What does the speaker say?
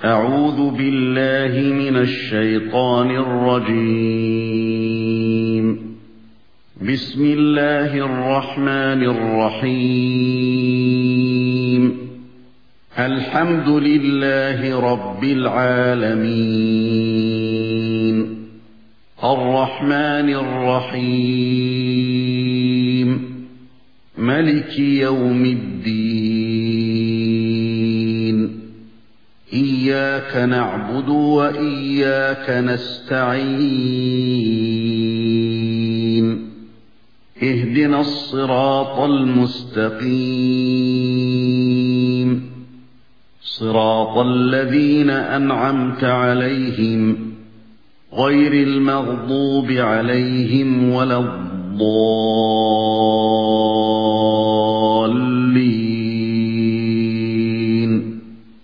أعوذ بالله من الشيطان الرجيم. بسم الله الرحمن الرحيم. الحمد لله رب العالمين. الرحمن الرحيم. ملك يوم الدين. إياك نعبد وإياك نستعين. اهدنا الصراط المستقيم. صراط الذين أنعمت عليهم غير المغضوب عليهم ولا الضالين.